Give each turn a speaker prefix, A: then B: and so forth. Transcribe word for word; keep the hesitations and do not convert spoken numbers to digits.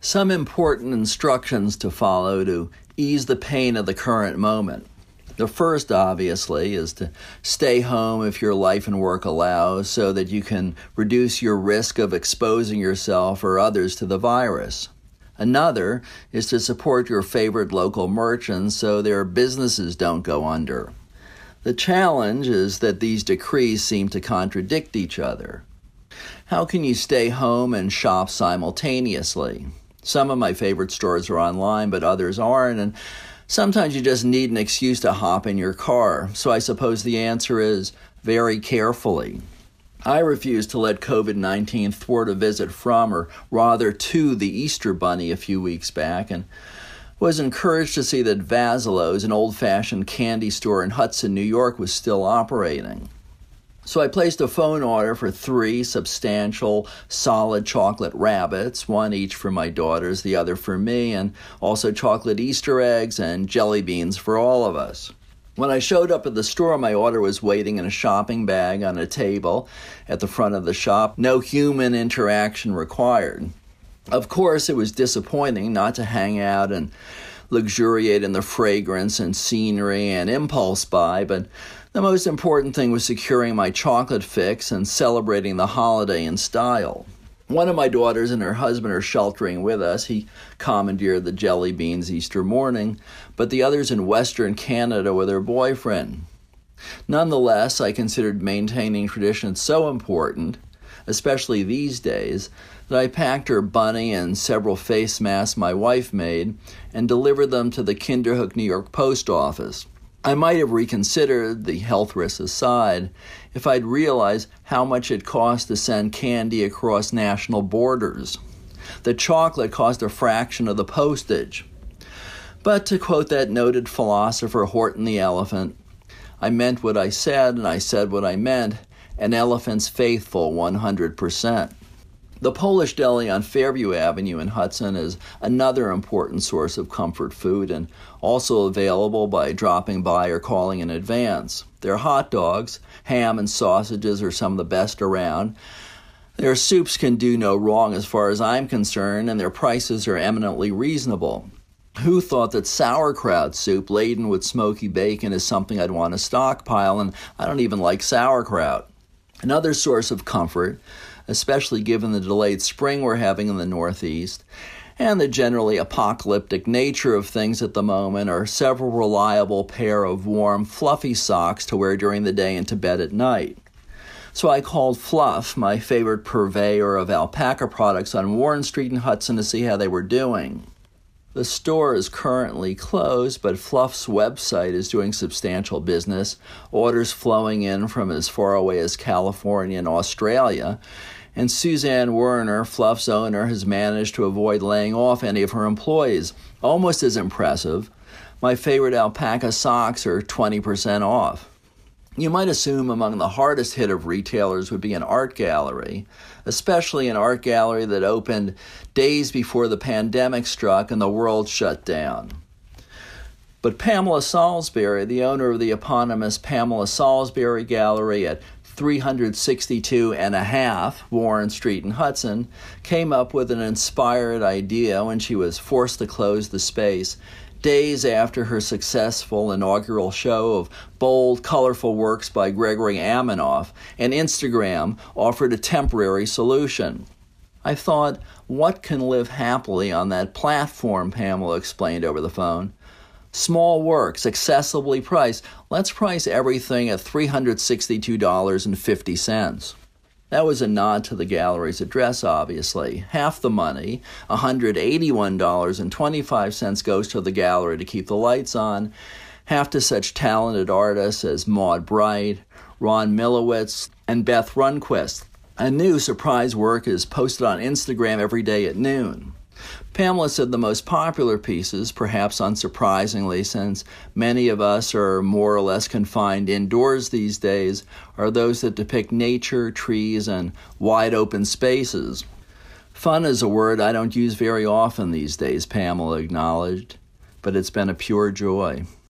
A: Some important instructions to follow to ease the pain of the current moment. The first, obviously, is to stay home if your life and work allows so that you can reduce your risk of exposing yourself or others to the virus. Another is to support your favorite local merchants so their businesses don't go under. The challenge is that these decrees seem to contradict each other. How can you stay home and shop simultaneously? Some of my favorite stores are online, but others aren't, and sometimes you just need an excuse to hop in your car. So I suppose the answer is very carefully. I refuse to let covid nineteen thwart a visit from, or rather to, the Easter Bunny a few weeks back, and was encouraged to see that Vazilo's, an old-fashioned candy store in Hudson, New York, was still operating. So I placed a phone order for three substantial, solid chocolate rabbits, one each for my daughters, the other for me, and also chocolate Easter eggs and jelly beans for all of us. When I showed up at the store, my order was waiting in a shopping bag on a table at the front of the shop. No human interaction required. Of course, it was disappointing not to hang out and luxuriate in the fragrance and scenery and impulse buy, but the most important thing was securing my chocolate fix and celebrating the holiday in style. One of my daughters and her husband are sheltering with us. He commandeered the jelly beans Easter morning, but the other's in Western Canada with her boyfriend. Nonetheless, I considered maintaining tradition so important, especially these days, that I packed her bunny and several face masks my wife made and delivered them to the Kinderhook, New York post office. I might have reconsidered, the health risks aside, if I'd realized how much it cost to send candy across national borders. The chocolate cost a fraction of the postage. But to quote that noted philosopher Horton the elephant, I meant what I said and I said what I meant, an elephant's faithful one hundred percent. The Polish Deli on Fairview Avenue in Hudson is another important source of comfort food and also available by dropping by or calling in advance. Their hot dogs, ham, and sausages are some of the best around. Their soups can do no wrong as far as I'm concerned, and their prices are eminently reasonable. Who thought that sauerkraut soup laden with smoky bacon is something I'd want to stockpile, and I don't even like sauerkraut. Another source of comfort, especially given the delayed spring we're having in the Northeast, and the generally apocalyptic nature of things at the moment, are several reliable pair of warm, fluffy socks to wear during the day and to bed at night. So I called Fluff, my favorite purveyor of alpaca products on Warren Street in Hudson, to see how they were doing. The store is currently closed, but Fluff's website is doing substantial business, orders flowing in from as far away as California and Australia, and Suzanne Werner, Fluff's owner, has managed to avoid laying off any of her employees. Almost as impressive, my favorite alpaca socks are twenty percent off. You might assume among the hardest hit of retailers would be an art gallery, especially an art gallery that opened days before the pandemic struck and the world shut down. But Pamela Salisbury, the owner of the eponymous Pamela Salisbury Gallery at three sixty-two and a half Warren Street in Hudson, came up with an inspired idea when she was forced to close the space days after her successful inaugural show of bold, colorful works by Gregory Amanoff, and Instagram offered a temporary solution. I thought, what can live happily on that platform, Pamela explained over the phone. Small works, accessibly priced. Let's price everything at three hundred sixty-two dollars and fifty cents. That was a nod to the gallery's address, obviously. Half the money, one hundred eighty-one dollars and twenty-five cents, goes to the gallery to keep the lights on, half to such talented artists as Maud Bright, Ron Milowitz, and Beth Runquist. A new surprise work is posted on Instagram every day at noon. Pamela said the most popular pieces, perhaps unsurprisingly since many of us are more or less confined indoors these days, are those that depict nature, trees, and wide open spaces. Fun is a word I don't use very often these days, Pamela acknowledged, but it's been a pure joy.